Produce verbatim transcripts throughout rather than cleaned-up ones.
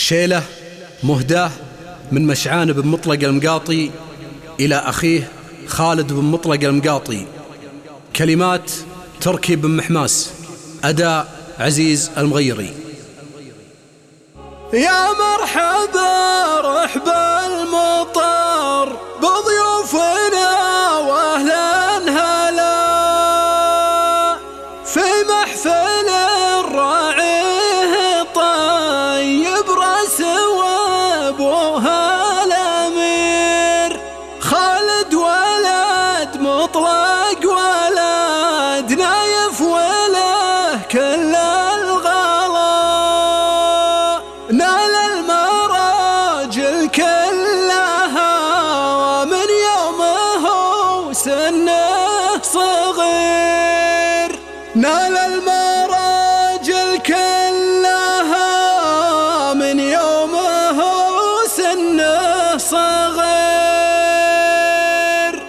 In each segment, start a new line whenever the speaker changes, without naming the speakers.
شيلة مهداة من مشعان بن مطلق المقاطي إلى أخيه خالد بن مطلق المقاطي. كلمات تركي بن محماس، أداء عزيز المغيري.
يا مرحبا رحب المطر بضيوفنا واهلا هلا في محفل الراعيه طيب راس وابوها الامير خالد ولد مطلق ولد نايف وله كل نال المراجل كلها من يومه سنه صغير. نال المراجل كلها من يومه سنه صغير.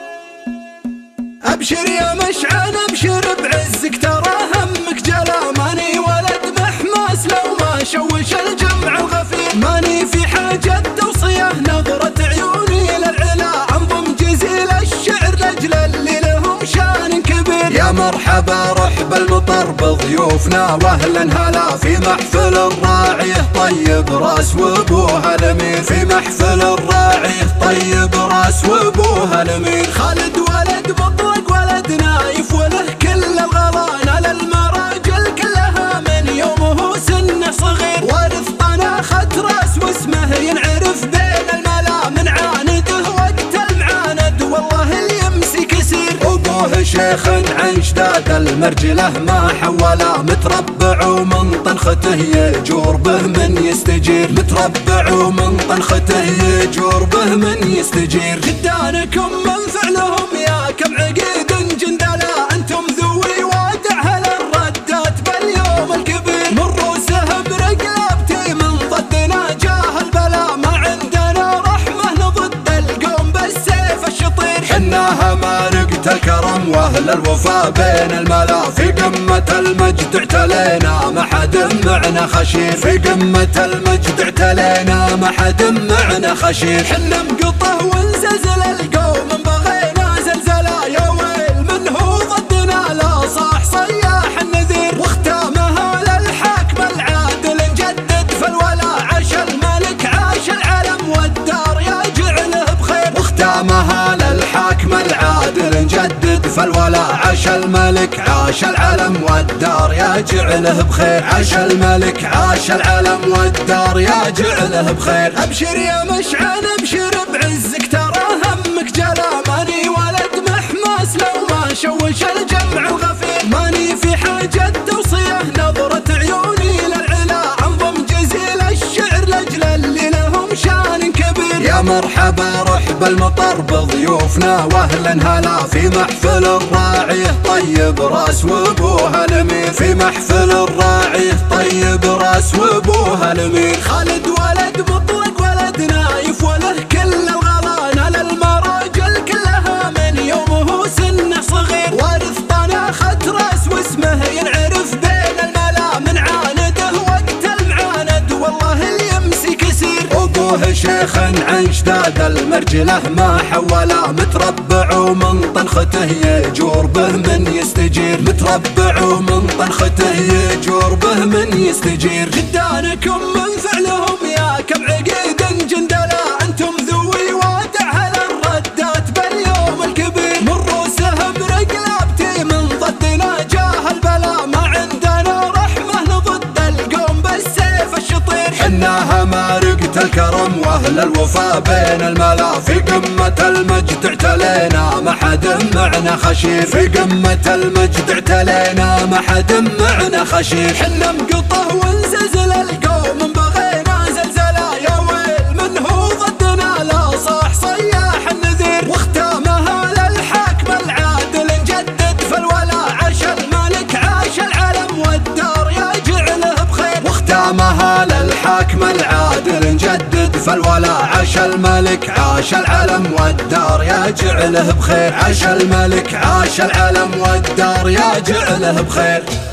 أبشر يا مشعن أبشر بعزك ترى همك جلا ماني ولد محماس لو ما شوش الجمع الغفير. ماني في حاجة توصيه نظرة عيوني للعلا انظم جزيل الشعر لاجل اللي لهم شان كبير. يا مرحبا رحب المطر بضيوفنا واهلا هلا في محفل الراعيه طيب راس وابوها الامير. في محفل الراعيه طيب راس وابوها الامير. خالد ولد مطلق ولد نايف وله كل الغلا نال المراجل كلها من يومه سنه صغير. وارث طناخة راس واسمه ينعرف بين الملا من عانده وقت المعاند والله اللي يمسك يسير. ابوه شيخ عن شداد المرجله ما حولا متربع ومن طنخته يجور به من يستجير. متربع ومن طنخته يجور به من يستجير. جدانكم من فعلهم يا كم عقيد جندلا انتم ذوي وادع هلا الردات باليوم الكبير. من روسهم رقلبتي من ضدنا جاه البلا ما عندنا رحمه نضد القوم بالسيف الشطير. حناها مارقت الكرم واهل الوفا بين الملا في قمة المجد اعتلينا ما حد معنا خشير. في قمة المجد اعتلينا ما حد معنا خشير. حنا مقطه ونزلزل القوم بغينا زلزلا يا ويل من هو ضدنا لا صاح صياح النذير. واختامها للحاكم العادل نجدد في الولا عاش الملك عاش العلم والدار يا جعله بخير. واختامها للحاكم العادل نجدد في الولا عاش الملك عاش العلم والدار يا جعله بخير. عاش الملك عاش العلم والدار يا جعله بخير. ابشر يا مشعن ابشر بعزك ترى همك جلا ماني ولد محماس لو ما شوش الجمع الغفير. ماني في حاجة توصيه نظرة عيوني للعلا انظم جزيل الشعر لاجل اللي لهم شان كبير. يا مرحبا رحب المطر بضيوفنا واهلا هلا في محفل الراعيه طيب راس وابوها الامير. في محفل الراعيه طيب راس وابوها الامير. خالد ولد مطلق ولد نايف وله كل الغلا نال المراجل كلها من يومه سنه صغير. وارث طناخة راس واسمه ينعرف بين الملا من عانده وقت المعاند والله اللي يمسك يسير. ابوه شيخ عن شداد المرجله ما حولا متربع ومن طنخته يجور به من يستجير. متربع ومن طنخته يجور به من يستجير. جدانكم من فعلهم يا كم عقيد جندلا انتم ذوي وادع هلا الردات باليوم الكبير. من روسهم رقلبتي من ضدنا جاه البلا ما عندنا رحمه نضد القوم بالسيف الشطير. حناها مارقت الكرم واهل الوفا بين الملا في قمة المجد اعتلينا ما حد معنا خشير. في قمة المجد اعتلينا ما حد معنا خشير. حنا مقطه ونزلزل القوم بغينا زلزلا يا ويل من هو ضدنا لا صاح صياح النذير. واختامها للحاكم العادل نجدد في الولا عاش الملك عاش العلم والدار يا جعله بخير. واختامها للحاكم العادل نجدد في الولا عاش الملك عاش العلم والدار يا جعله بخير. عاش الملك عاش العلم والدار يا جعله بخير.